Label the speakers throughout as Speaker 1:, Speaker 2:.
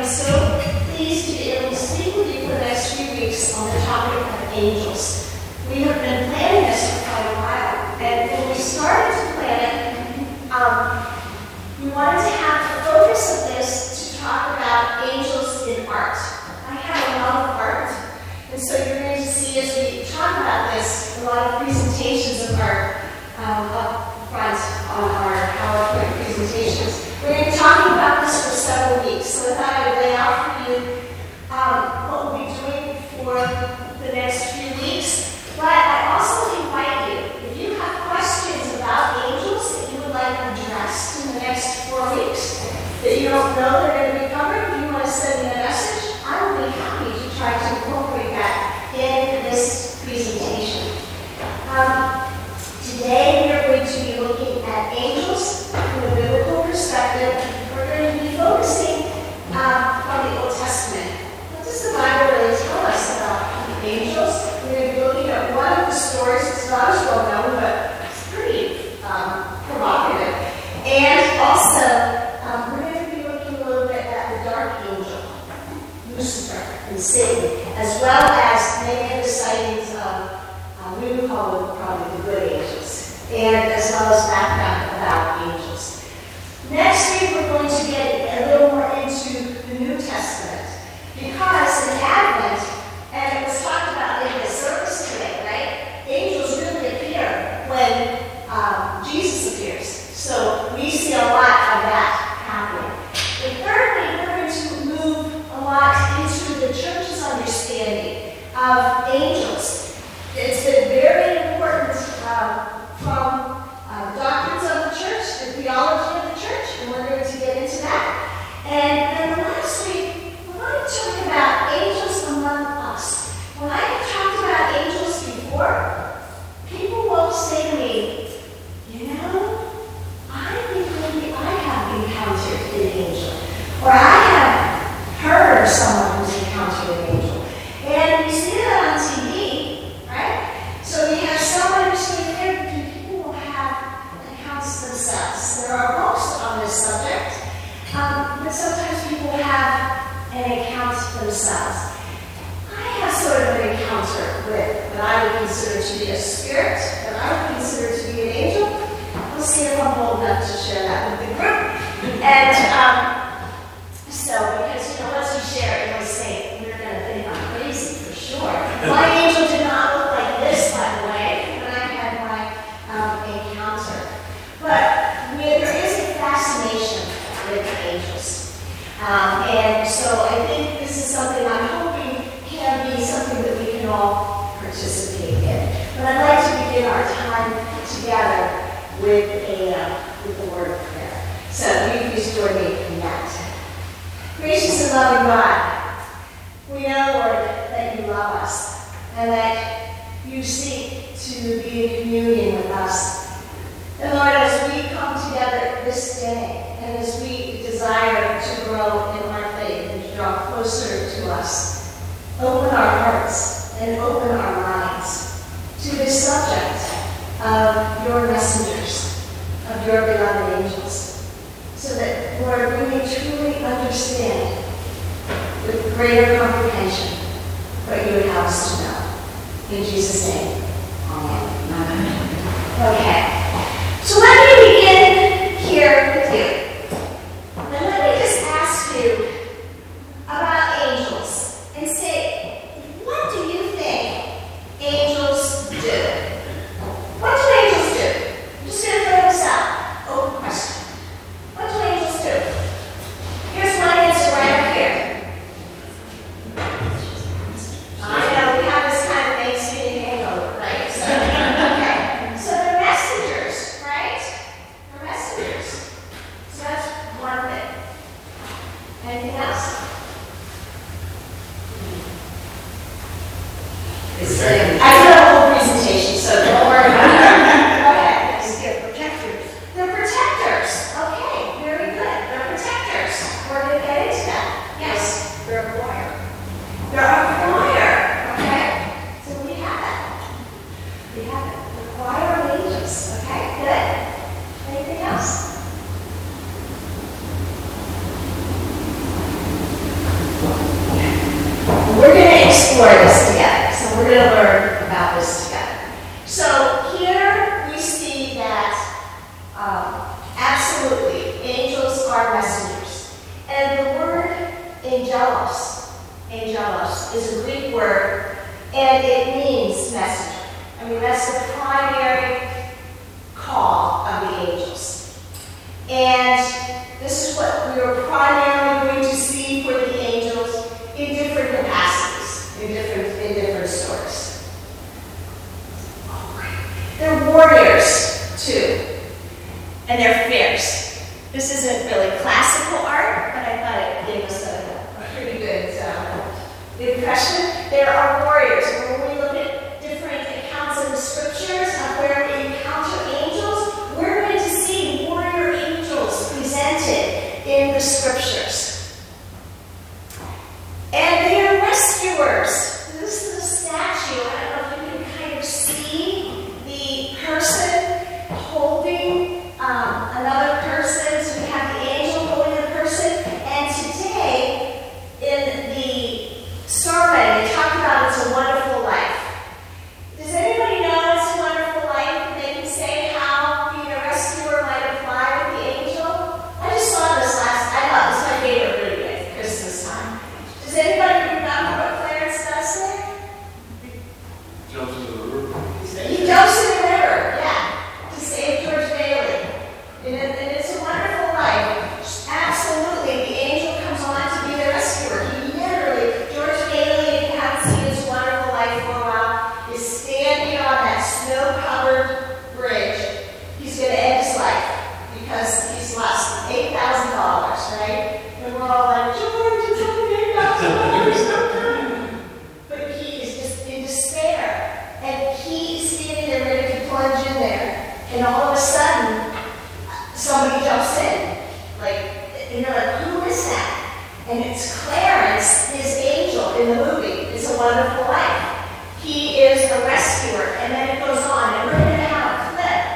Speaker 1: am so pleased to be able to speak with you for the next few weeks on the topic of angels. We have been planning this for quite a while, and when we started to plan it, we wanted to have the focus of this to talk about angels in art. I have a lot of art, and so you're going to see as we talk about this, a lot of presentations of art up front on our PowerPoint presentations. We're going to be talking about this for several weeks, so I thought I would lay out for you what we'll be doing for the next few weeks. But I also invite you, if you have questions about angels that you would like addressed in the next 4 weeks, that you don't know they're going to be covered, if you want to send me a message, I will be happy to try to incorporate that in this presentation. Today we are going to be looking at angels from a biblical perspective. We're going to be focusing on the Old Testament. What does the Bible really tell us about angels? We're going to be looking at one of the stories. It's not as well known, but it's pretty provocative. And also, we're going to be looking a little bit at the dark angel, Lucifer and Satan, as well as many of the sightings of, we would call them probably the good angels, and as well as background about angels. Next week, we're going to get a little more into the New Testament, because in Advent, and it was talked about in the service today, right? Angels really appear when Jesus appears. So we see a lot of that happening. And thirdly, we're going to move a lot into the church's understanding of angels. It's been very important from doctrines of the church, the theology of the church, and we're going to get into that. And then last week, we're going to talk about angels among us. When I have talked about angels before, people will say to me, you know, I have encountered an angel, or I have heard of someone who's encountered an angel. And we see that on TV, right? So we have someone who's saying there, people will have accounts themselves. There are books on this subject, but sometimes people have an account themselves. I have sort of an encounter with what I would consider to be a spirit, that I would consider to be an angel. We'll see if I'm bold enough to share that with the group. And so, because, once you share it, you'll say, you're going to think I'm crazy for sure. My angel did not look like this, by the way, when I had my encounter. But there is a fascination with angels. And so I think this is something I'm hoping can be something that we can all participate in. But I'd like to begin our time together with the word of prayer. So will you please join me in that. Gracious and loving God, we know, Lord, that you love us and that you seek to be in communion with us. And Lord, as we come together this day and as we desire to grow in our faith and to draw closer to us, open our hearts and open our minds to the subject of your messengers, of your beloved angels, so that, Lord, we may truly understand with greater comprehension what you would have us to know. In Jesus' name, amen. Amen. Okay, so let me begin here with you. And let me just ask you about angels and say, what do you think angels do? What do angels do? I'm just going to throw this out. Open question. What do angels do? Here's my answer right up here. I know we have this kind of Thanksgiving hangover, right? So, okay. So they're messengers, right? They're messengers. So that's one thing. Anything else? I did a whole presentation, so don't worry about it. Okay. They're protectors. They're protectors. Okay, very good. They're protectors. We're going to get into that. Yes? They're a choir. They're a choir. Okay? So we have it. We have it. The choir of angels. Okay, good. Anything else? explore this together. So we're going to learn about this together. So here we see that absolutely angels are messengers. And the word angelos is a Greek word, and it means messenger. I mean, that's the primary call of the angels. And this is what we are primarily going to see for the angels in different capacities, in different stories. They're warriors, too. And they're fierce. This isn't really classical art, but I thought it gave us a pretty good impression. There are warriors. When we look at different accounts in the scriptures of where we encounter angels, we're going to see warrior angels presented in the scriptures. And they are rescuers. This is a statue. I don't know if you can kind of see the person holding another person. So we have the angel holding the person. And today, in the sermon, they talk about It's a Wonderful Life. Does anybody know It's a Wonderful Life? They can say how being a rescuer might apply with the angel. I just saw this I thought this was my favorite movie at Christmas time. Does anybody remember what Clarence does there?
Speaker 2: He jumps into the river.
Speaker 1: He jumps in the river, yeah, to save George Bailey. And It's a Wonderful Life. Absolutely, the angel comes on to be the rescuer. He literally, George Bailey, if you haven't seen It's a Wonderful Life for a while, is standing on that snow-covered bridge. He's going to end his life because he's lost $8,000, right? And we're all like, George, it's only $8,000. But he is just in despair. And he's standing there ready to plunge in there. And all of a sudden, somebody jumps in. And you're like, who is that? And it's Clarence, his angel in the movie. It's a Wonderful Life. He is a rescuer. And then it goes on. And we're going to have a clip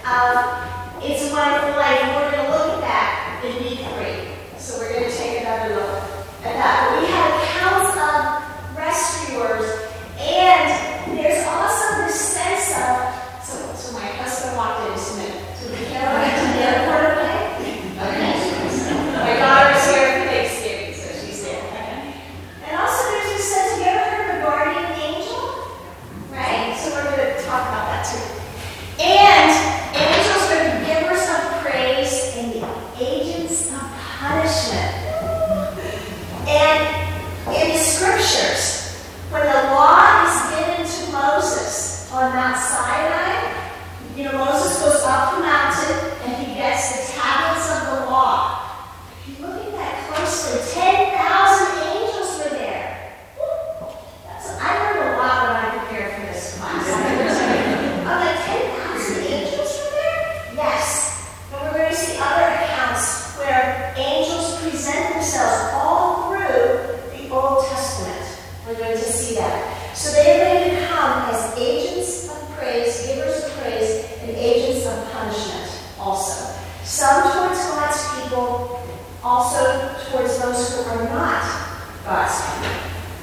Speaker 1: of It's a Wonderful Life. And we're going to look at that in week 3. So we're going to take another look at that. But we have accounts of rescuers. And there's also this sense of, so my husband walked in just a minute. So we can't go back to the airport, okay? Okay. My daughter's here for Thanksgiving, so she's there. Okay. And also there's this sense, have you ever heard of a guardian angel? Right? So we're going to talk about that too. And angels are the givers of praise and the agents of punishment. And in the scriptures, when the law is given to Moses on Mount Sinai, Moses goes up the mountain and he gets the tablets of the law. If you look at that closely, 10,000 angels were there. I learned a lot when I prepared for this class. I'm like, 10,000 angels were there? Yes. And we're going to see other accounts where angels present themselves all through the Old Testament. We're going to see that. So they are going to come as agents of praise, givers of praise, and agents of punishment also. Some towards God's people, also towards those who are not God's people.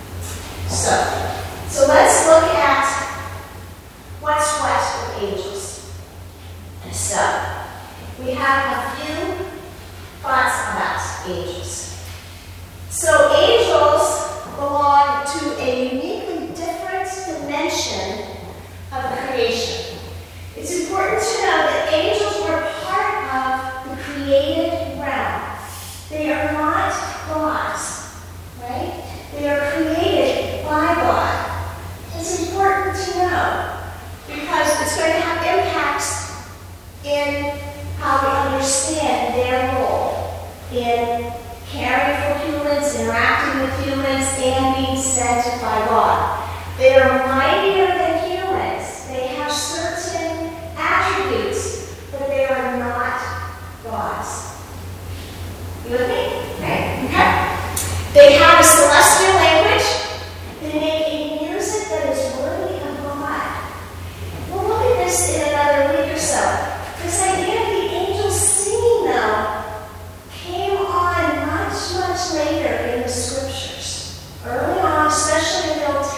Speaker 1: So let's look at what's what with angels. So we have a few thoughts about angels. So angels belong to a uniquely different dimension of creation. It's important to know that angels were part of the created realm. They are not gods, right? They are created by God. It's important to know because it's going to have impacts in how we understand their role in caring for humans, interacting with humans, and being sent by God. They are mightier than humans. They have certain attributes, but they are not gods. You with me? Okay. They have a celestial language. They make a music that is worthy of God. We'll look at this in another week or so. This idea of the angels singing, though, came on much later in the scriptures. Early on, especially in the Old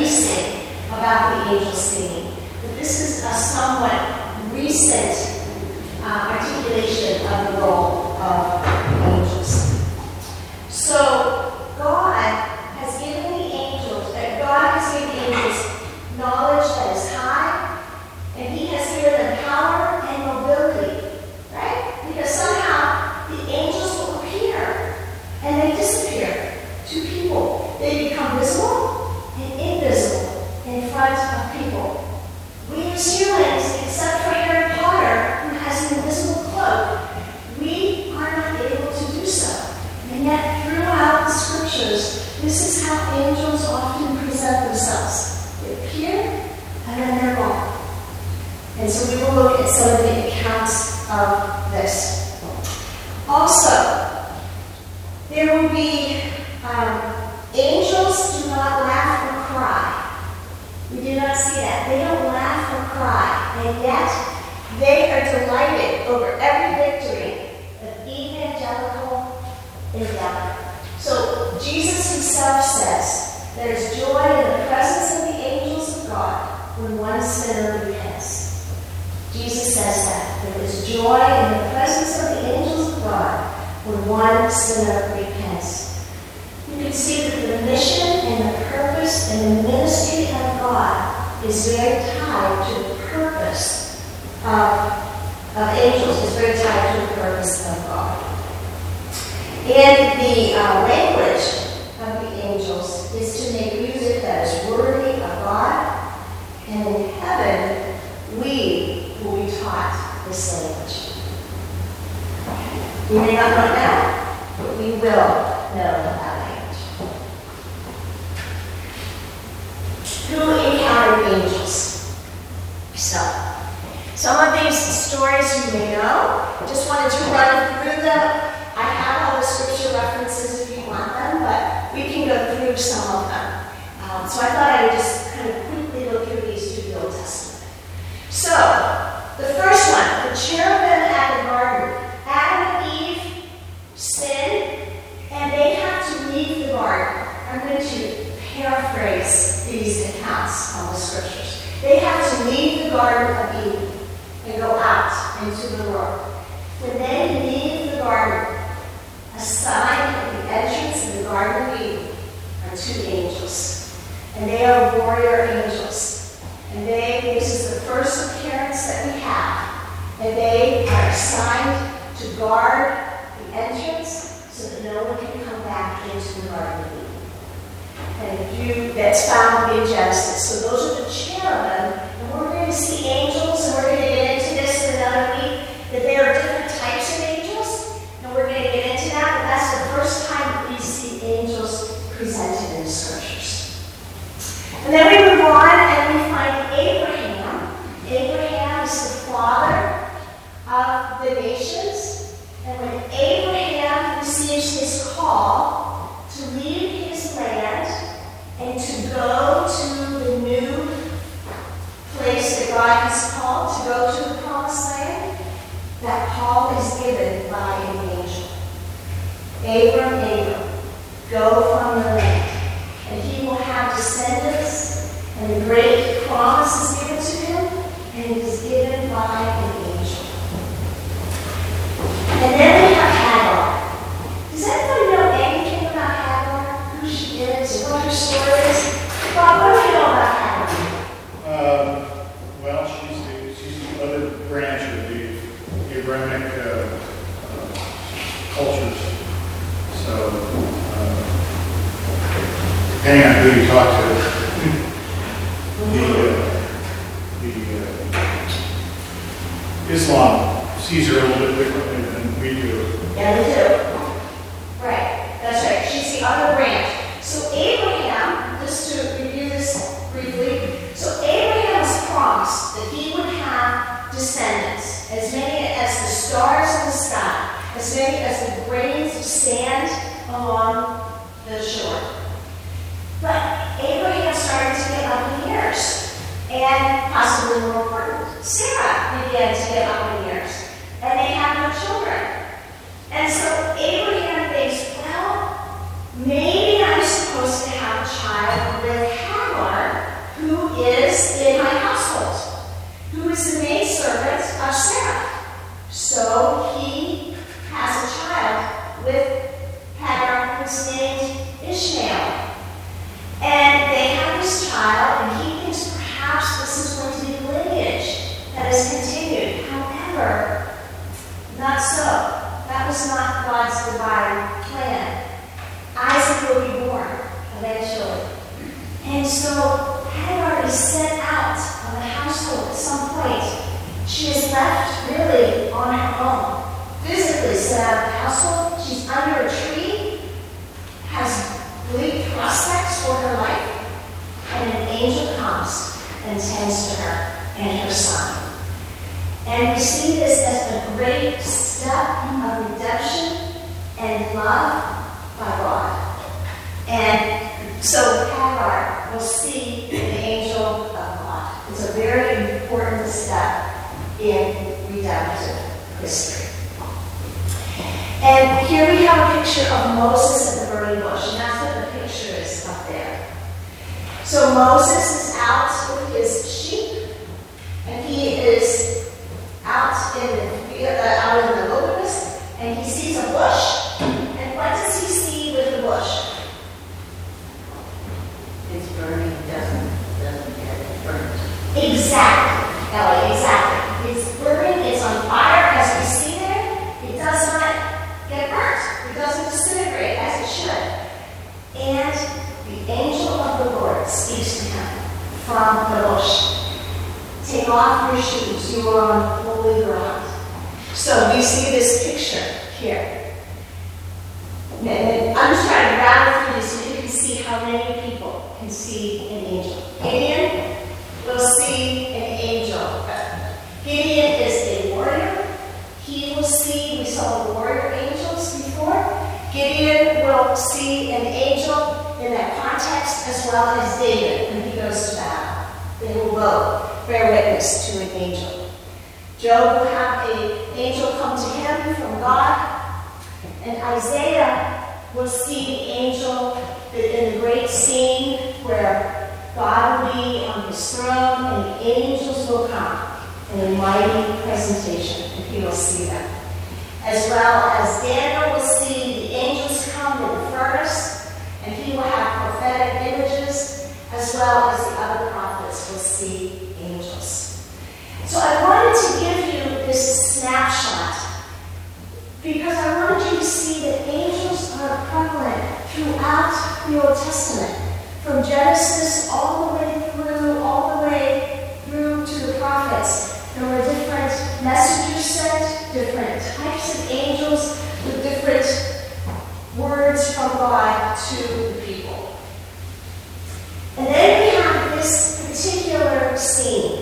Speaker 1: sing about the angels singing. But this is a somewhat recent articulation of the role of angels. So God has given the angels knowledge that is high, and He has given them power and mobility, right? Because somehow the angels will appear and they disappear to people. They become visible and invisible in front of people. We as humans, except for Harry Potter, who has an invisible cloak, we are not able to do so. And yet, throughout the scriptures, this is how angels often present themselves. They appear, and then they're gone. And so we will look at some of the accounts of this. Also, there will be angels do not laugh or cry. We do not see that. They don't laugh or cry, and yet they are delighted over every victory of evangelical endeavor. So Jesus Himself says there is joy in the presence of the angels of God when one sinner repents. Jesus says that there is joy in the presence of the angels of God when one sinner repents. You can see that the mission and the purpose and the ministry of God is very tied to the purpose of angels, is very tied to the purpose of God. And the language of the angels is to make music that is worthy of God, and in heaven we will be taught this language. We may not know it now, but we will know that language. Who encountered angels? So, some of these stories you may know. Just wanted to run through them. I have all the scripture references if you want them, but we can go through some of them. So I thought I would just kind of quickly go through these to the Old Testament. So, the first one, the cherubim at the garden. Adam and Eve sinned, and they have to leave the garden. I'm going to paraphrase these accounts of the scriptures. They have to leave the Garden of Eden and go out into the world. When they leave the garden, a sign at the entrance of the Garden of Eden are two angels. And they are warrior angels. And this is the first appearance that we have. And they are assigned to guard the entrance so that no one can come back into the Garden of Eden. And that's found in Genesis. So those are the cherubim. And we're going to see angels, and we're going to get into this in another week, that there are different types of angels. And we're going to get into that, but that's the first time that we see angels presented in the scriptures. And then we move on and we find Abraham. Abraham is the father of the nations. And when Abraham receives his call to leave his land and to go to the new place that God has called, to go to the promised land, that call is given by an angel. Abram, Abram, go from the land. And he will have descendants, and the great promise is given to him, and it is given by an angel. And then we have Hagar. Does anybody know anything about Hagar? Who she is, what her story is? Bob, what do you know about Hagar?
Speaker 2: Well, she's the other branch of the Abrahamic cultures. So, depending on who you talk to, Islam sees her a little bit differently than we do.
Speaker 1: Yeah, they do. Right, that's right. She's the other branch. So Abraham, just to review this briefly, so Abraham was promised that he would have descendants, as many as the stars in the sky, as many as the grains of sand along the shore. But Abraham started to get up in years, and possibly more important, Sarah began to get up in years, and they had no children. And so Abraham thinks, well, maybe I'm supposed to have a child with Hagar home, physically set out of the household. She's under a tree, has bleak prospects for her life, and an angel comes and tends to her and her son. And we see this as a great step of redemption and love by God. And so Hagar will see the angel of God. It's a very important step in redemptive history. And here we have a picture of Moses at the burning bush, and that's what the picture is up there. So Moses is out with his sheep, and he is out in the wilderness, and he sees a bush. And what does he see with the bush?
Speaker 3: It's burning, doesn't get it burnt.
Speaker 1: Exactly, Ellie, exactly. It's burning, it's on fire, as we see there. It does not get burnt. It doesn't disintegrate as it should. And the angel of the Lord speaks to him from the bush. Take off your shoes, you are on holy ground. So we see this picture here. And I'm just trying to rattle through this so you can see how many people can see an angel. Gideon will see an angel. Gideon is a warrior. He will see, we saw the warrior angels before. Gideon will see an angel in that context, as well as David when he goes to battle. They will both bear witness to an angel. Job will have an angel come to him from God. And Isaiah will see the angel in the great scene where God will be on his throne and the angels will come in a mighty presentation, and he will see them. As well as Daniel will see the angels come in the furnace, and he will have prophetic images, as well as the other prophets will see angels. So I wanted to give you this snapshot because I wanted you to see that angels are prevalent throughout the Old Testament, from Genesis all the way through to the prophets. There were different messengers sent, different types of angels with different words from God to the people. And then we have this particular scene.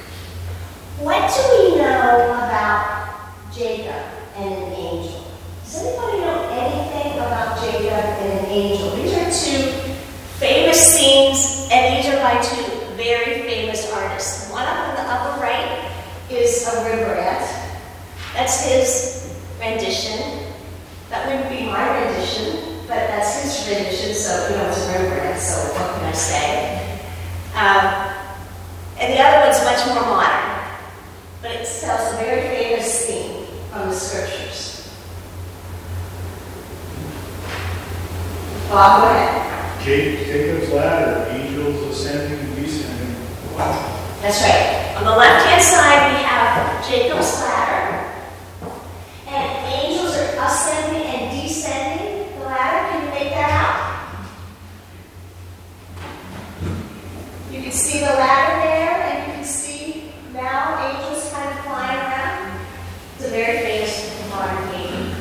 Speaker 1: What do we know about Jacob and an angel? Does anybody know anything about Jacob and an angel? These are two famous scenes, and these are by two very famous artists. One up in the upper right is a Rembrandt. That's his rendition. That wouldn't be my rendition, but that's his rendition, so it's a Rembrandt, so what can I say? And the other one's much more modern, but it tells a very famous scene from the scriptures. Bob, go ahead.
Speaker 2: Jacob's ladder, angels ascending and descending. Wow.
Speaker 1: That's right. On the left-hand side, we have Jacob's ladder, and angels are ascending and descending the ladder. Can you make that out? You can see the ladder there, and you can see now angels kind of flying around. It's a very famous modern painting.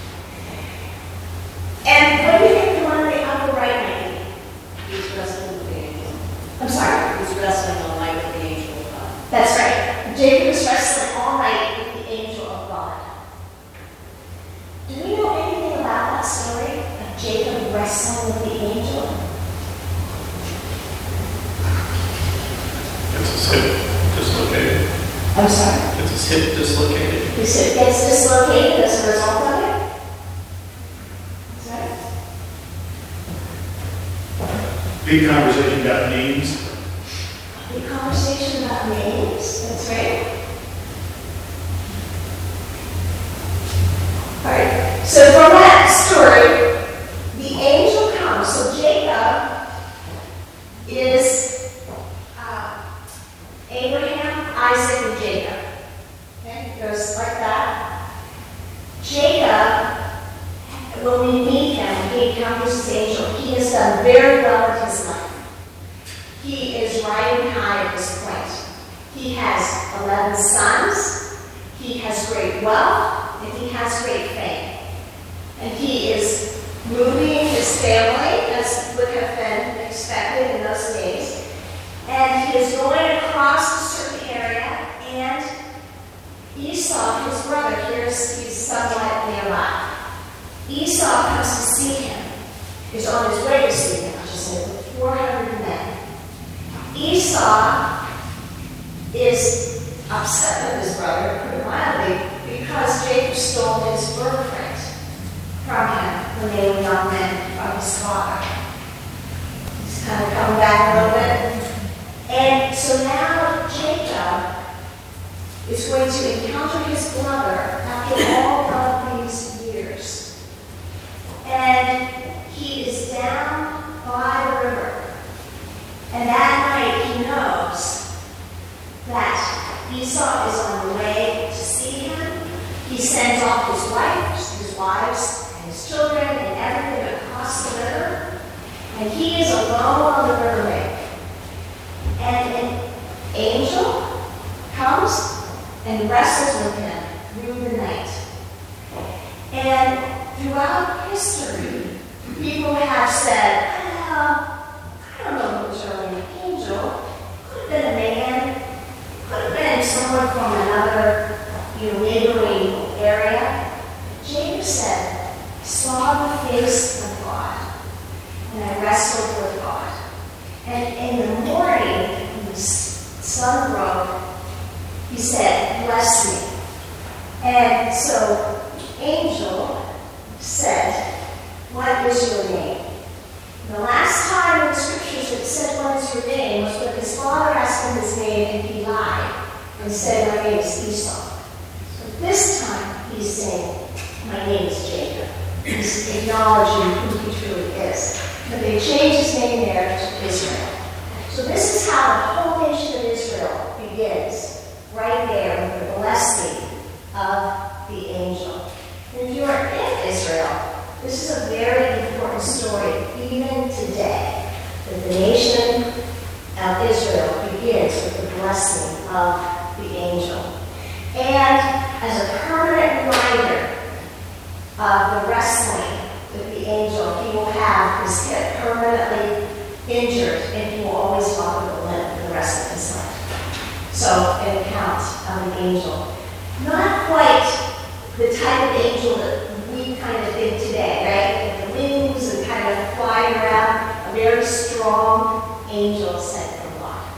Speaker 1: And what do you think the one on the upper right might be?
Speaker 3: He's wrestling with the angel.
Speaker 1: I'm sorry?
Speaker 3: He's wrestling all night with the angel of God.
Speaker 1: That's right. Jacob is wrestling all night with the angel of God. Do we know anything about that story of Jacob wrestling with the angel?
Speaker 4: It's his hip dislocated.
Speaker 1: I'm sorry?
Speaker 4: It's his hip dislocated.
Speaker 1: His hip gets dislocated as a result of it? Is that it?
Speaker 2: Big conversation about names.
Speaker 1: The conversation about names, that's right. Alright, so from that story, the angel comes. So Jacob is Abraham, Isaac, and Jacob. Okay, it goes like that. Jacob, when we meet him, he encounters his angel. He has done very well with his life. He is riding high at this point. He has 11 sons. He has great wealth, and he has great fame. And he is moving his family, as would have been expected in those days. And he is going across a certain area, and Esau, his brother, he's somewhat nearby. Esau comes to see him. He's on his way to see him, I should say, with 400 men. Esau is upset with his brother, pretty mildly, because Jacob stole his birthright from him when they were young men from his father. He's kind of coming back a little bit. And so now Jacob is going to encounter his brother after all of these years. And he is down by the river. And that night he knows that Esau is on the way to see him. He sends off his wives, and his children, and everything across the river. And he is alone on the river bank. And an angel comes and wrestles with him through the night. And throughout history, people have said, I don't know if it was really an angel. Could have been a man. Could have been someone from another, neighboring area. Jacob said, I saw the face of God, and I wrestled with God. And in the morning, when the sun broke, he said, bless me. And so the angel said, what is your name? And the last time in the scriptures it said, what is your name, was when his father asked him his name, and he lied and said, my name is Esau. So this time he's saying, my name is Jacob. He's acknowledging who he truly is. But they changed his name there to Israel. So this is how the whole nation of Israel begins, right there with the blessing of the angel. And if you are in Israel, this is a very important story, even today, that the nation of Israel begins with the blessing of the angel. And as a permanent reminder of the wrestling with the angel, he will have his hip permanently injured, and he will always walk with a limp for the rest of his life. So, an account of an angel. Not quite the type of angel that we kind of think today, right? With the wings and kind of flying around, a very strong angel sent from God.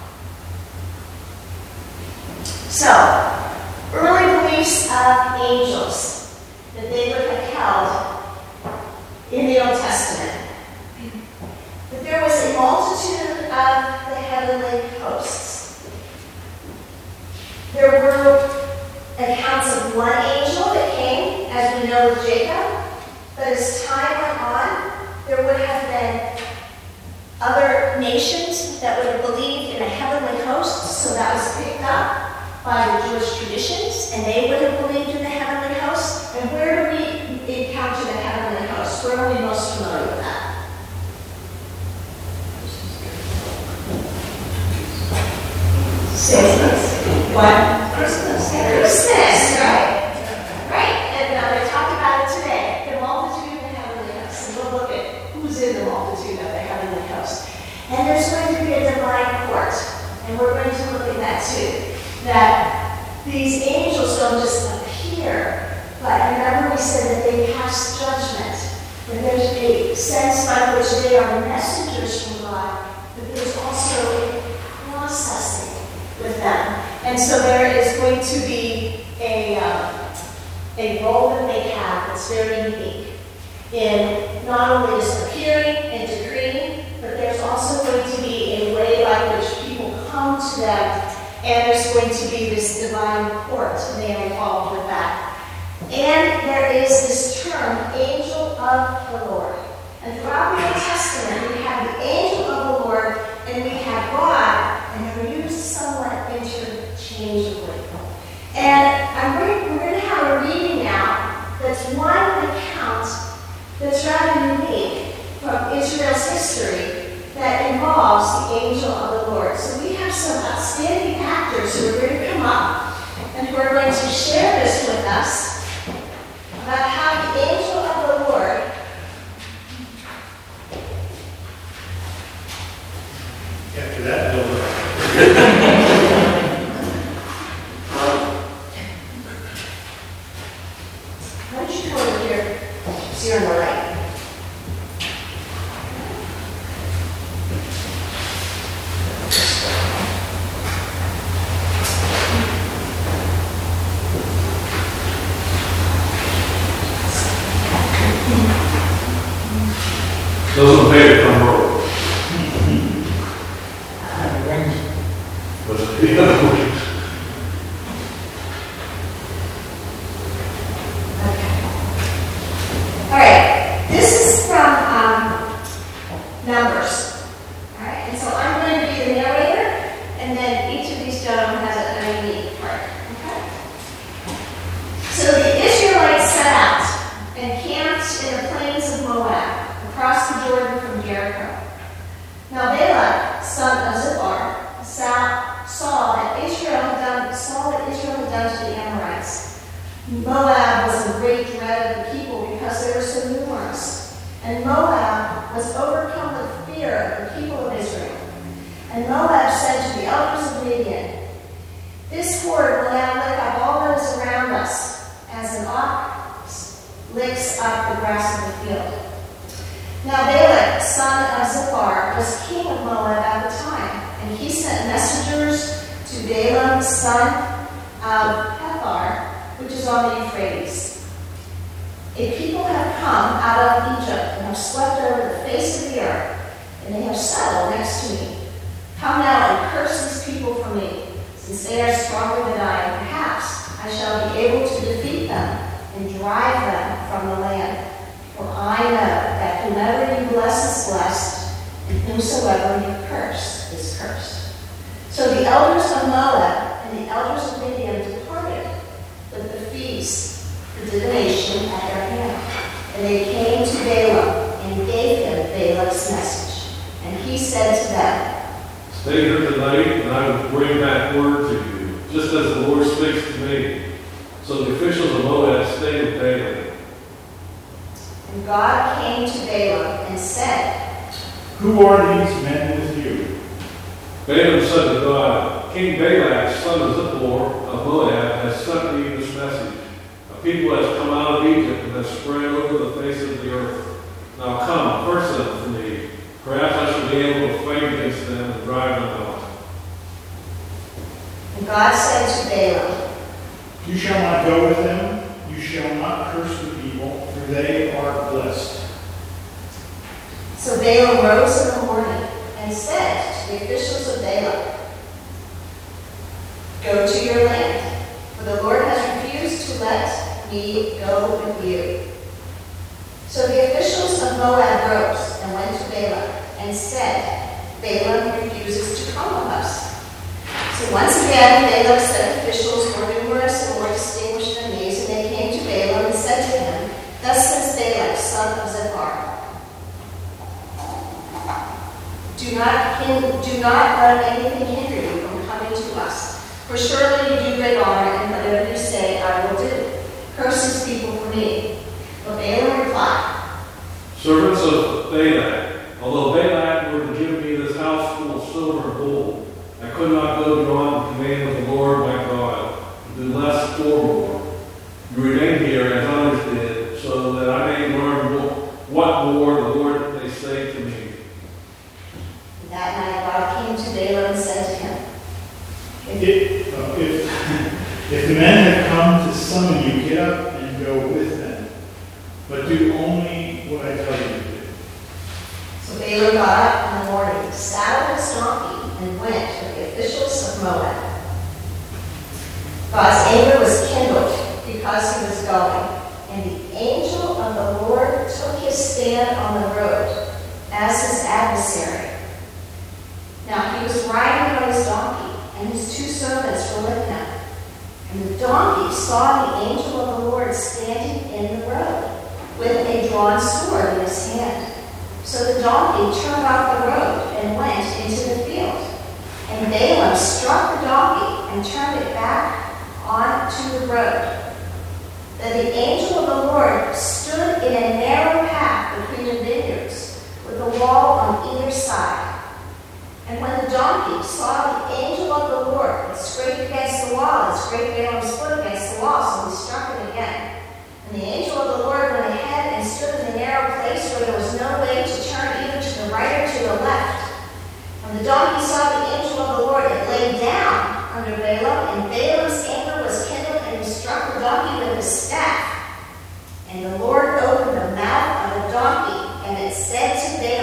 Speaker 1: So, early beliefs of angels that they would have held in the Old Testament. That there was a multitude of the heavenly hosts. There were accounts of one angel that came, as we know with Jacob, but as time went on, there would have been other nations that would have believed in a heavenly host, so that was picked up by the Jewish traditions, and they would have believed in the heavenly host. And where do we encounter the heavenly host? Where are we most familiar with that? What? Christmas. Christmas, right? Right. And they talked about it today. The multitude of the heavenly hosts. And we'll look at who's in the multitude of the heavenly hosts. And there's going to be a divine court. And we're going to look at that too. That these angels don't just appear, but remember we said that they pass judgment. And there's a sense by which they are messengers from God, but there's also a processing with them. And so there is going to be a role that they have that's very unique in not only just appearing and decreeing, but there's also going to be a way by which people come to them, and there's going to be this divine court, and they are involved with that. And there is this term, angel of the Lord. And throughout the Old Testament, we have the angel of the Lord, and we have God, and they're used somewhat interchangeably. And we're going to have a reading now that's one account that's rather unique from Israel's history that involves the angel of the Lord. So we have some outstanding actors who are going to come up and who are going to share
Speaker 5: Doesn't pay to come over. But the other ones,
Speaker 1: All right, this is from Numbers. All right, and so I'm going to be the narrator, and then each of these gentlemen has a unique part. Okay? So the Israelites set out and camped in the plains of Moab, across the Jordan from Jericho. Now Balak, son of Zippor, saw what Israel had done to the Amorites. Moab was in great dread of the people because they were so numerous. And Moab was overcome with fear of the people of Israel. And Moab said to the elders of Midian, "This horde will now lick up all that is around us, as an ox licks up the grass of the field." Now Balak, son of Zippor, was king of Moab at the time, and he sent messengers to Balaam, son of Pethar, which is on the Euphrates. "A people have come out of Egypt and have swept over the face of the earth, and they have settled next to me. Come now and curse these people for me, since they are stronger than I, and perhaps I shall be able to defeat them and drive them from the land. For I know that whomever you bless is blessed, and whomsoever you curse is cursed." So the elders of Moab and the elders of Midian departed with the feast, the divination at their hand. And they came to Balaam and gave him Balak's message. And he said to them,
Speaker 5: stay here tonight, and I will bring back word to you, just as the Lord speaks to me. So the officials of Moab stayed with Balaam.
Speaker 1: and God came to Balaam and said,
Speaker 2: Who are these men with you?
Speaker 5: Balaam said to God, King Balak, son of Zippor of Moab, has sent me this message. A people has come out of Egypt and has spread over the face of the earth. Now come, curse them for me. Perhaps I shall be able to fight against them and drive them out.
Speaker 1: And God said to Balaam,
Speaker 2: You shall not go with them. You shall not curse the people, for they are blessed.
Speaker 1: So Balaam rose in the morning and said to the officials of Balak, Go to your land, for the Lord has refused to let me go with you. So the officials of Moab rose and went to Balak and said, Balaam refuses to come with us. So once again, Balak's said officials were numerous and more distinguished than these, and they came to Balaam and said to him, Thus says Balak, son of Zippor, Do not let anything hinder you from coming to us. For surely you do great honor, and whatever you say, I will do. Curse these people for me. But Balaam replied,
Speaker 5: Servants of Balak, although Balak were to give me this house full of silver and gold, I could not go beyond the command of the Lord my God, to do less or more. You remain here as others did, so that I may learn what more the Lord may say to me.
Speaker 1: And that night God came to Balaam and said to him,
Speaker 2: If the men have come to summon you, get up and go with them. But do only what I tell you to do.
Speaker 1: So Balaam got up in the morning, saddled his donkey, and went to the officials of Moab. God's anger was kindled because he was going, and the angel of the Lord took his stand on the road as his adversary. Now he was riding on his donkey, and his two servants were with him. And the donkey saw the angel of the Lord standing in the road, with a drawn sword in his hand. So the donkey turned off the road and went into the field. And Balaam struck the donkey and turned it back onto the road. Then the angel of the Lord stood in a narrow path between the vineyards, with a wall on either side. And when the donkey saw the angel of the Lord, it scraped against the wall, and scraped Balaam's foot against the wall, so he struck it again. And the angel of the Lord went ahead and stood in a narrow place where there was no way to turn either to the right or to the left. When the donkey saw the angel of the Lord, it lay down under Balaam, and Balaam's anger was kindled, and he struck the donkey with his staff. And the Lord opened the mouth of the donkey, and it said to Balaam,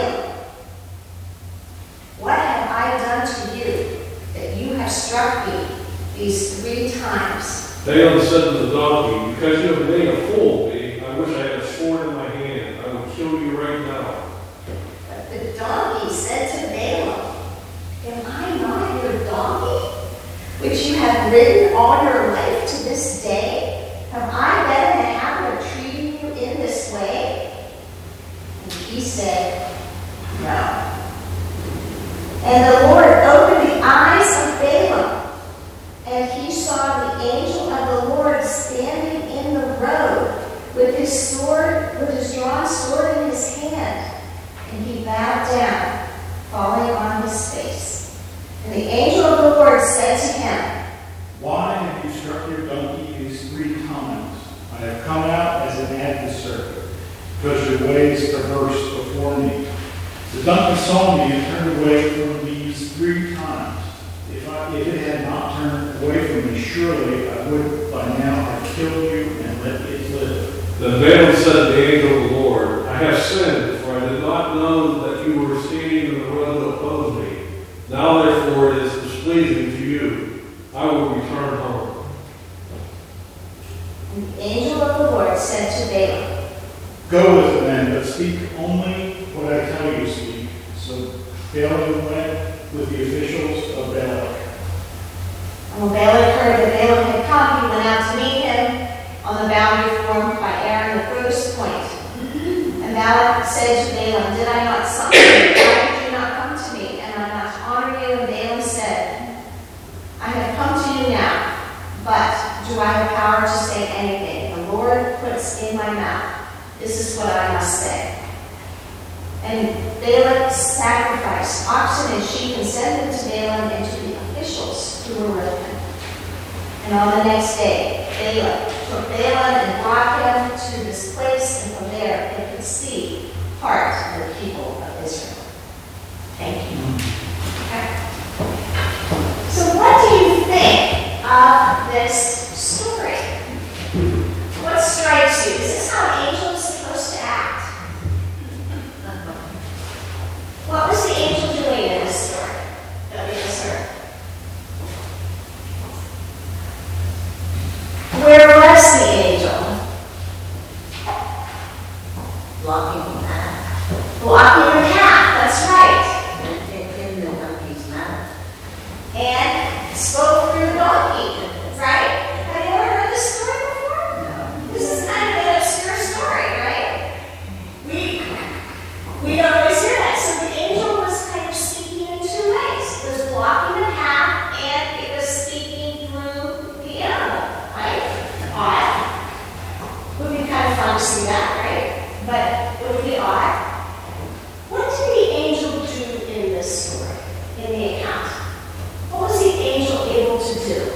Speaker 1: these 3 times.
Speaker 5: Balaam said to the donkey, because you have made a fool of me, I wish I had a sword in my hand. I will kill you right now.
Speaker 1: But the donkey said to Balaam, am I not your donkey, which you have ridden all your life to this day? Have I been in the habit of treating you in this way? And he said, no. And the Lord opened the eyes of Balaam, and he saw the angel of the Lord standing in the road with his drawn sword in his hand. And he bowed down, falling on his face. And the angel of the Lord said to him,
Speaker 2: Why have you struck your donkey these 3 times? I have come out as an adversary, because your ways perverse before me. The donkey saw me and turned away from these 3 times. If it had not turned away from me, surely I would by now have killed you and let it live.
Speaker 5: Then Balaam said to the angel of the Lord, I have sinned, for I did not know that you were standing in the road to oppose me. Now therefore it is displeasing to you. I will return home.
Speaker 1: And the angel of the Lord said to Balaam,
Speaker 2: Go with the men, but speak only what I tell you to speak. So Balaam went with the officials of Balak.
Speaker 1: And when Balak heard that Balaam had come, he went out to meet him on the boundary formed by Aaron the furthest point. And Balak said to Balaam, Did I not summon you? Why did you not come to me? And I not honor you? And Balaam said, I have come to you now, but do I have power to say anything? The Lord puts in my mouth. This is what I must say. And Balak sacrificed oxen and sheep and sent them to Balaam and to the officials who were with him. And on the next day, Balak took Balaam and brought him to this place, and from there they could see part of the people of Israel. Thank you. Okay. So what do you think of this story? What strikes you? Is this how an angel is supposed to act? What was the angel doing in this story that we just heard? Where was the angel?
Speaker 3: Blocking the path.
Speaker 1: Blocking the path, that's right.
Speaker 3: In the donkey's mouth.
Speaker 1: And spoke through the donkey, right? Have you ever heard this story before?
Speaker 3: No.
Speaker 1: This is kind of an obscure story, right? We don't always hear that. So the angel was kind of speaking in 2 ways. It was blocking the path, and it was speaking through the animal, right? Odd. Would be kind of fun to see that, right? But it would be odd. What did the angel do in this story, in the account? What was the angel able to do?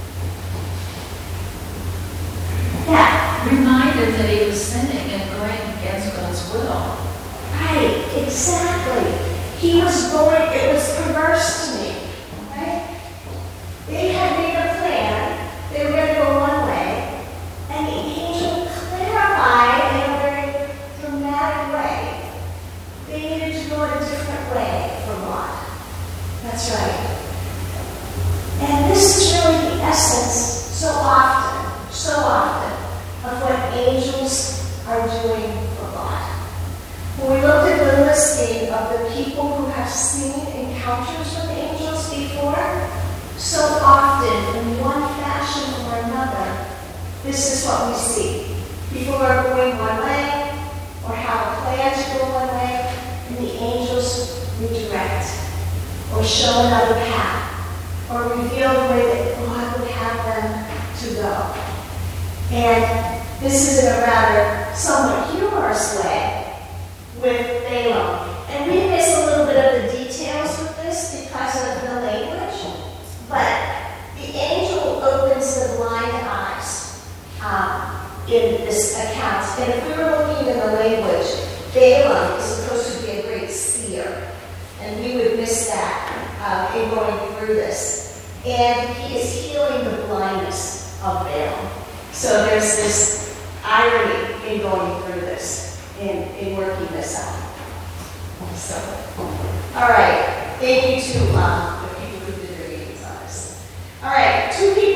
Speaker 1: Yeah.
Speaker 6: Reminded that he was sinning and going against God's will.
Speaker 1: Right, exactly. He was going, it was perverse to me, right? They had made a plan, they were going to go one way, and the angel clarified in a very dramatic way. They needed to go in a different way from God. That's right. And this is really the essence, so often, of what angels are doing for God. When we looked at the listing of the people who have seen encounters with angels before, so often, in one fashion or another, this is what we see. People are going one way, or have a plan to go one way, and the angels redirect, or show another path, or reveal the way that God would have them to go. And this is in a rather somewhat humorous way with Balaam. And we miss a little bit of the details with this because of the language. But the angel opens the blind eyes in this account. And if we were looking in the language, Balaam is supposed to be a great seer. And we would miss that in going through this. And he is healing the blindness of Balaam. So there's this irony in going through this, in working this out. So, all right. Thank you to the people who did the readings on this. All right, 2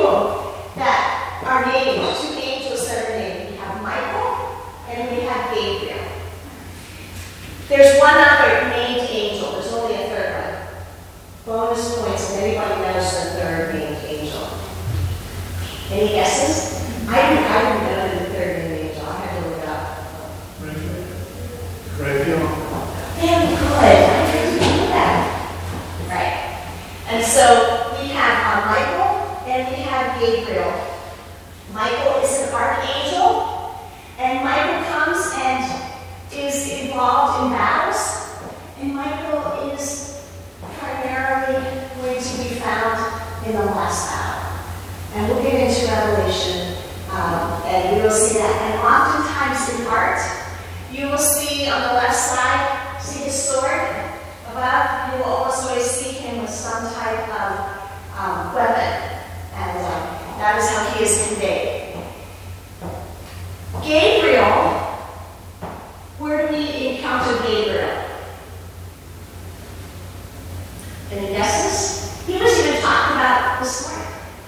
Speaker 1: people that are named, two angels that are named. We have Michael and we have Gabriel. There's one other named angel. There's only a third one. Bonus points if anybody knows the third named angel. Any guesses? I didn't know the third named angel. I had to look it up.
Speaker 2: Raphael.
Speaker 1: Very good. I didn't know that. Right. And so we have Michael and we have Gabriel. Michael is an archangel, and Michael comes and is involved in battles, and Michael is primarily going to be found in the last battle. And we'll get into Revelation, and you will see that. And oftentimes in art, you will see on the left side, see his sword above. You will almost always see him with some type of weapon, and that is how he is conveyed. Gabriel. Where do we encounter Gabriel? Any guesses? He was even talked about this morning.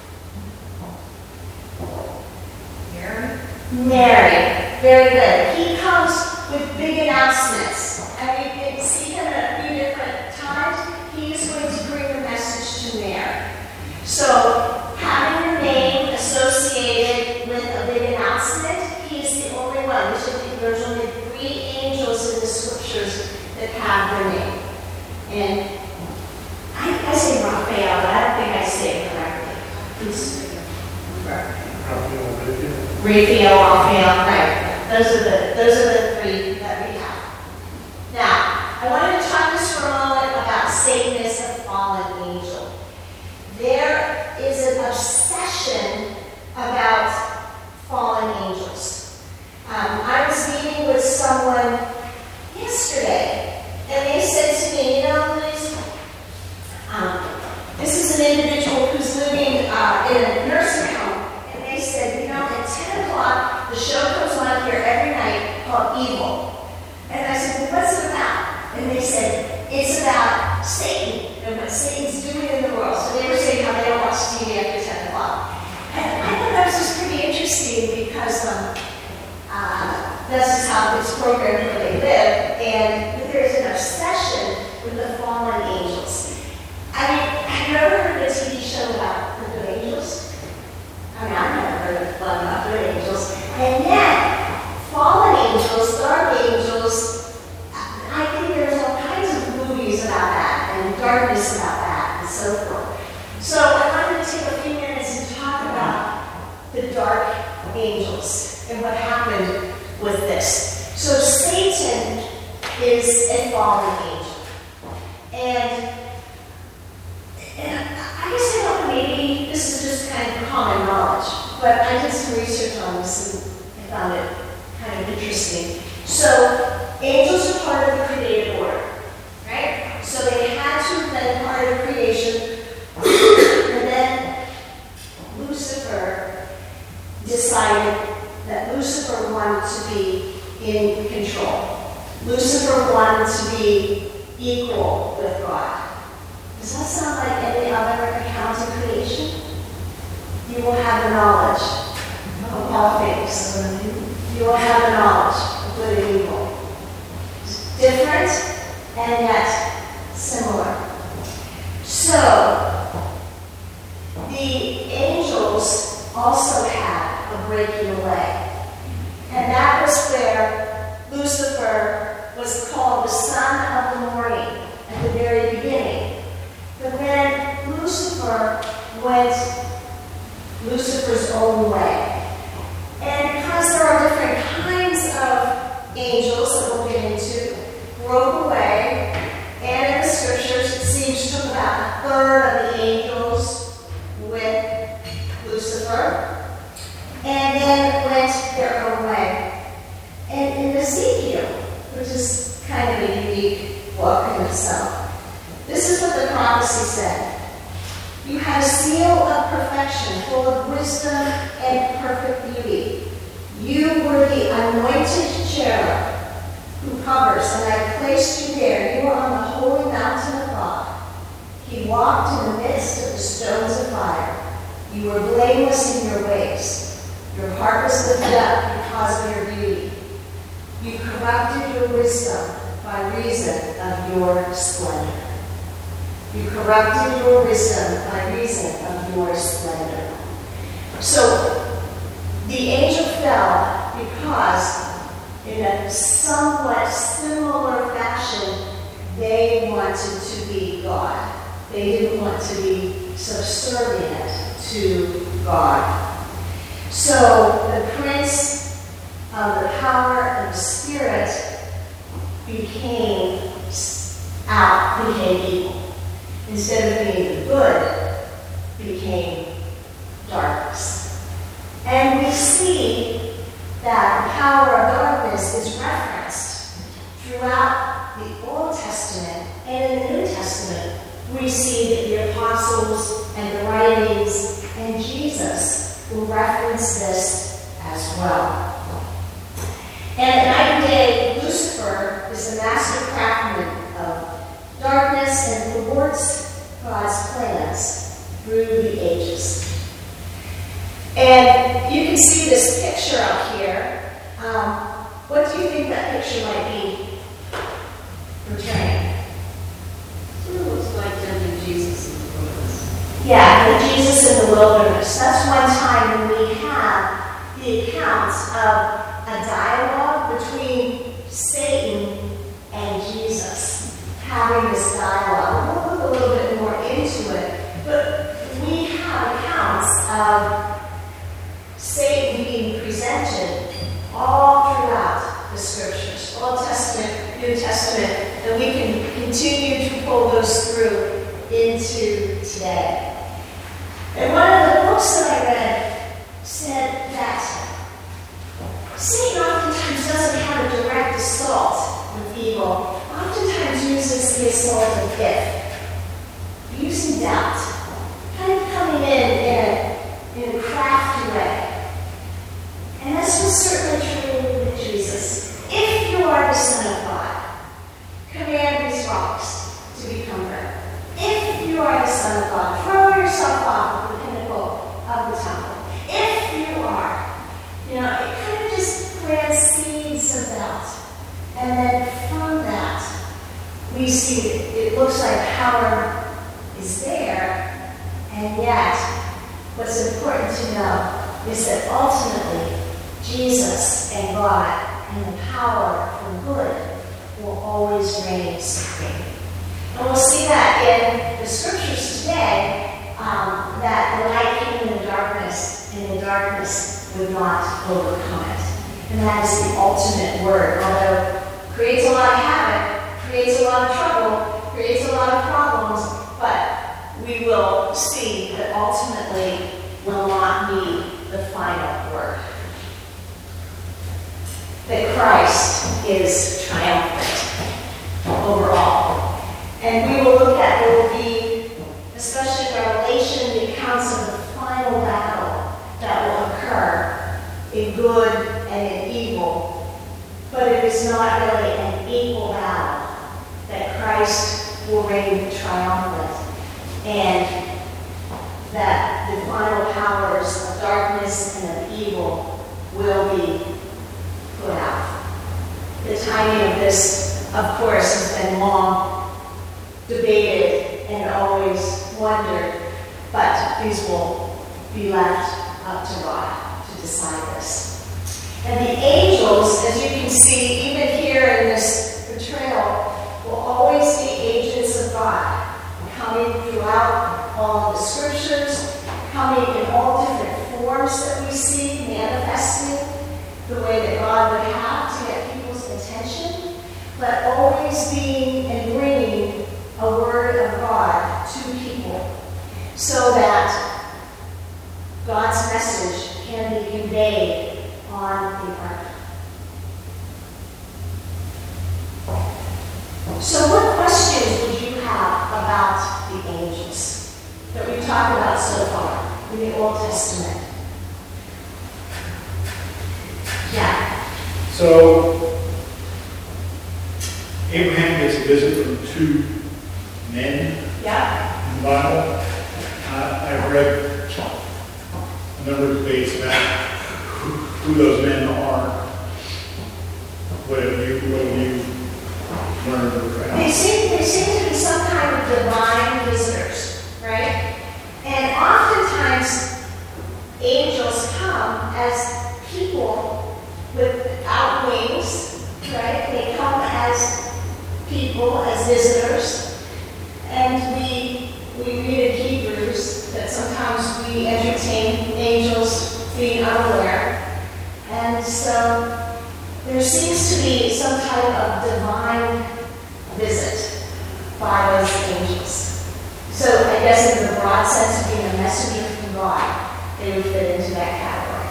Speaker 1: Mary. Very good. He comes with big announcements. And we can see him at a few different times. He is going to bring the message to Mary. So, having your name associated with a big announcement, he's the only one. There's only 3 angels in the scriptures that have their name. And I say Raphael, but I don't think I say it correctly. Who's Raphael, right. Those are the 3 that we have. Now, I wanted to talk just for a moment about Satan as a fallen angel. There is an obsession about fallen angels. I was meeting with someone yesterday, and they said to me, Liz, this is an individual who's living in a nursing home, and they said, at 10 o'clock, the show comes on here every night called Evil. And I said, well, what's it about? And they said, it's about Satan and what Satan's doing in the world. So they were saying how they don't watch TV after 10 o'clock. And I thought that was just pretty interesting because that's just how it's programmed where they live, and there's an obsession with the fallen angels. Have you ever heard of a TV show about the good angels? I've never heard of one about good angels. And yet, fallen angels, dark angels, I think there's all kinds of movies about that, and darkness about that, and so forth. So I wanted to take a few minutes and talk about the dark angels and what happened with this. So Satan is a fallen angel. And I guess I don't know, maybe this is just kind of common knowledge, but I did some research on this and I found it kind of interesting. So angels are part of the created order, right? So they had to have been part of creation, and then Lucifer decided that Lucifer wanted to be in control. Lucifer wanted to be equal with God. Does that sound like any other account of creation? You will have the knowledge of all things. You will have the knowledge of good and evil. Different and yet similar. So, the angels also had a breaking away. And that was where Lucifer was called the son of the morning at the very beginning. But then Lucifer went Lucifer's own way. And because there are different kinds of angels that we'll get into, broke away. And in the scriptures, it seems to about a third of the angels with Lucifer, and then went their own way. And in Ezekiel, which is kind of a unique book in itself, this is what the prophecy said. You had a seal of perfection, full of wisdom and perfect beauty. You were the anointed cherub who covers, and I placed you there. You were on the holy mountain of God. He walked in the midst of the stones of fire. You were blameless in your ways. Your heart was lifted up because of your beauty. You corrupted your wisdom by reason of your splendor. You corrupted your wisdom by reason of your splendor. So, the angel fell because, in a somewhat similar fashion, they wanted to be God. They didn't want to be subservient to God. So, the prince of the power of the Spirit became evil. Instead of being the good, became darkness. And we see that the power of darkness is referenced throughout the Old Testament and in the New Testament. We see that the apostles and the writings and Jesus will reference this as well. And night and day, Lucifer is the master craftsman of darkness and thwarts God's plans through the ages. And you can see this picture up here. What do you think that picture might be portraying?
Speaker 3: It looks like tempting Jesus in the wilderness.
Speaker 1: Yeah, the Jesus in the wilderness. That's one time when we have the account of a dialogue between Satan and Jesus. Having this dialogue. We'll look a little bit more into it. But we have accounts of Satan being presented all throughout the scriptures, Old Testament, New Testament, and we can continue to pull those through into today. And one of the books that I read said that Satan oftentimes doesn't have a direct assault with evil, oftentimes uses the assault of if, using doubt, kind of coming in a crafty way. And this was certainly true with Jesus. If you are the Son of God, command these rocks to become bread. If you are the Son of God, throw yourself off the pinnacle of the temple. If you are, it kind of just plants seeds of doubt. And then from that, we see it looks like power is there, and yet what's important to know is that ultimately Jesus and God and the power for good will always reign supreme. And we'll see that in the scriptures today, that the light came in the darkness, and the darkness would not overcome it. And that is the ultimate word, although it creates a lot of havoc, creates a lot of trouble, creates a lot of problems, but we will see that ultimately will not be the final word. That Christ is triumphant over all. And we will look at, there will be, especially in Revelation, the accounts of the final battle that will occur in good and in evil. But it is not really an equal battle, that Christ will reign triumphant, and that the final powers of darkness and of evil will be put out. The timing of this, of course, has been long debated and always wondered, but these will be left up to God to decide this. And the angels, as you can see, even here in this portrayal, will always be agents of God, coming throughout all of the scriptures, coming in all different forms that we see, manifesting the way that God would have to get people's attention, but always being and bringing a word of God to people so that God's message can be conveyed on the earth. So what questions would you have about the angels that we've talked about so far in the Old Testament? Yeah.
Speaker 2: So, Abraham gets a visit from two men
Speaker 1: Yeah.
Speaker 2: in the Bible. I've read number of debates about who those men are. What have you learned or found?
Speaker 1: They seem to be some kind of divine visitors, right? And oftentimes, angels come as people without wings, right? They come as people, as visitors. And we read in Hebrews that sometimes we entertain angels being unaware. And so there seems to be some type of divine visit by those angels. So I guess in the broad sense of being a messenger from God, they would fit into that category.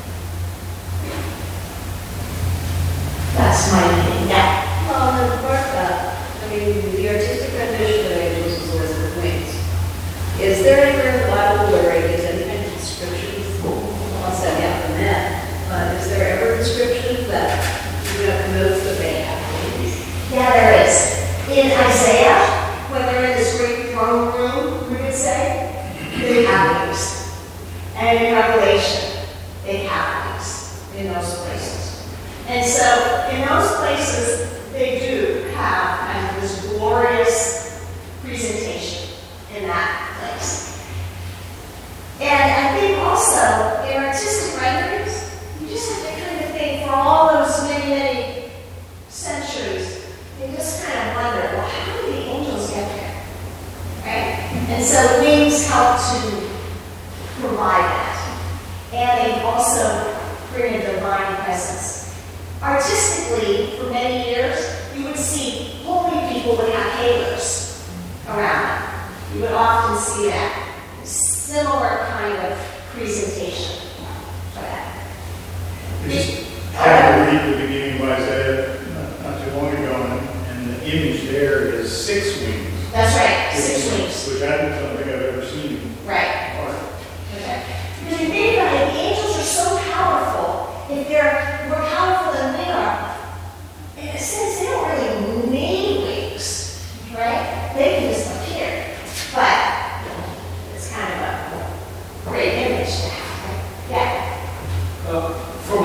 Speaker 1: That's my opinion. Yeah.
Speaker 3: Well, and Martha, I mean, the artistic rendition of angels is always with wings. Is there anywhere in the Bible where it gives any kind of description? Once that happened then, is there ever a description that notes that they have wings?
Speaker 1: Yeah, there is. In Isaiah, when they're in this great throne room, we would say, they have wings. And in Revelation, they have wings in those places. And so, in those places, they do have kind of this glorious presentation in that place. And I think also, in artistic renderings, you just have to kind of think for all those many, many centuries, you just kind of wonder, well, how did the angels get there? Right? And so wings help to provide that. And they also bring a divine presence. Artistically, for many years, you would see holy people would have halos around them. You would often see that. Similar kind of presentation for that.
Speaker 2: I just happened to read the beginning of Isaiah not too long ago, and the image there is 6 wings.
Speaker 1: That's right, 6 wings.
Speaker 2: Which I don't think I've ever seen.
Speaker 1: Right. Okay. Because you think about it, the angels are so powerful. If they're more powerful than we are, in a sense, they don't really need wings, right? They can just appear. But it's kind of a great image to have. Yeah.
Speaker 5: From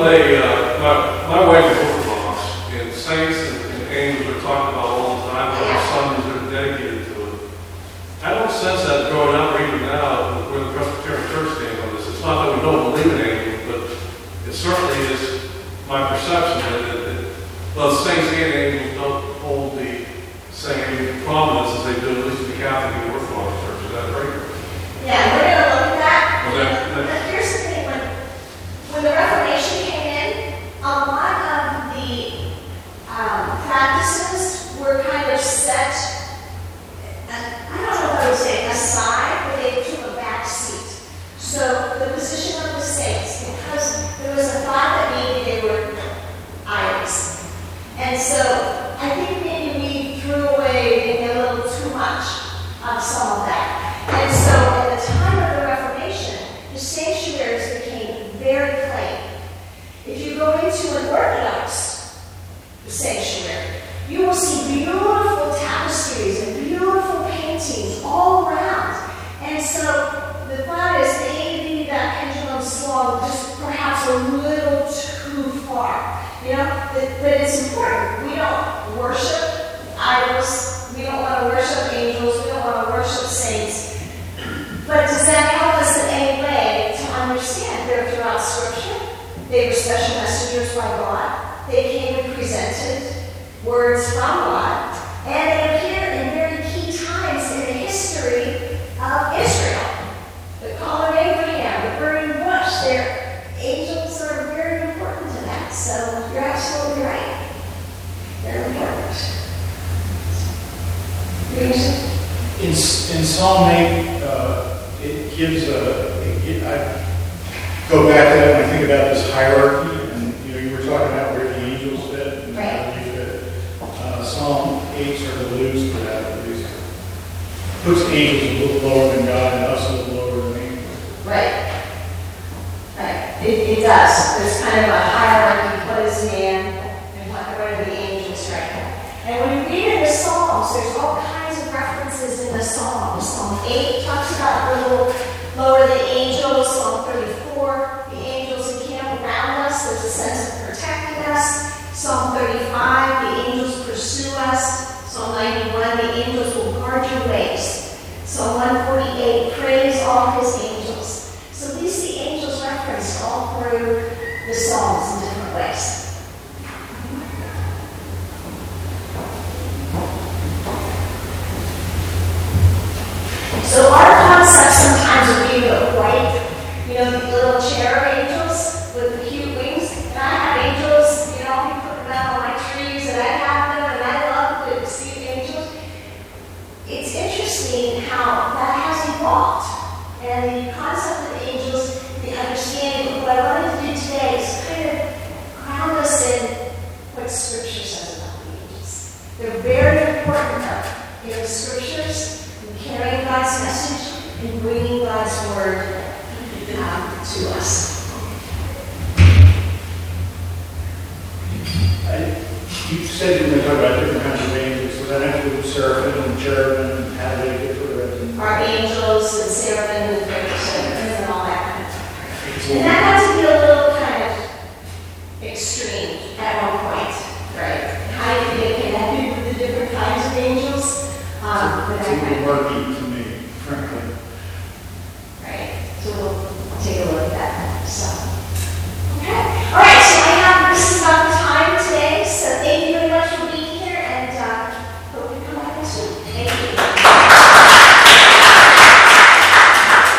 Speaker 5: my way to Orthodox, and saints and angels are talked about all the time, and our sons are dedicated to it. I don't sense that growing up or even now, where the Presbyterian Church stands on this. It's not that we don't believe in angels, but it certainly is my perception that both saints and angels don't hold the same prominence as they do, at least in the Catholic and Orthodox Church. Is that right?
Speaker 1: Yeah, we're going to look at that.
Speaker 5: Okay.
Speaker 1: But here's the thing, when the Reformation came in, a lot of the practices were kind of set, I don't know if I would say aside, but they took a back seat. So the position of the saints, because there was a thought that maybe they were idols. And so I think maybe we threw away maybe a little too much of some of that. And so at the time of the Reformation, the sanctuaries became very plain. If you go into an Orthodox sanctuary, you will see beautiful tapestries and beautiful paintings all around. And so the thought is maybe that pendulum swung just perhaps a little too far. You know, but it's important. We don't worship idols. We don't want to worship angels. We don't want to worship saints. But does that help us in any way to understand they're throughout Scripture? They were special messengers by God. They came and presented words from God. And they appear in very key times in the history of Israel. The call of Abraham, the burning bush, their angels are very important to that. So you're absolutely right. They're important.
Speaker 2: In Psalm 8, it gives I go back to that when I think about this hierarchy, and you were talking about where the angels fit, and how you fit. Psalm 8 sort of alludes to that, at least. Puts angels a little lower than God and us a little lower than angels.
Speaker 1: Right. Right. It does. There's kind of a hierarchy. What is man and what are the angels, right? And when you read in the Psalms, there's all kinds of references in the Psalms. Psalm 8 talks about a little lower the angels. Psalm 34 his angels. So we see angels referenced all through the Psalms in different ways. So our concept sometimes would be the white, the little cherub angels with the cute wings. And I have angels, I put them out on my trees, and I have them, and I love to see angels. It's interesting how that has evolved. And the concept of angels, the understanding of what I wanted to do today is kind of ground us in what Scripture says about the angels. They're very important in the Scriptures, in carrying God's message and bringing God's word to us.
Speaker 2: You said you were going to talk about different kinds of angels, so that includes seraphim and cherubim and how they differ.
Speaker 1: Archangels and seraphim and all that kind of stuff. And that has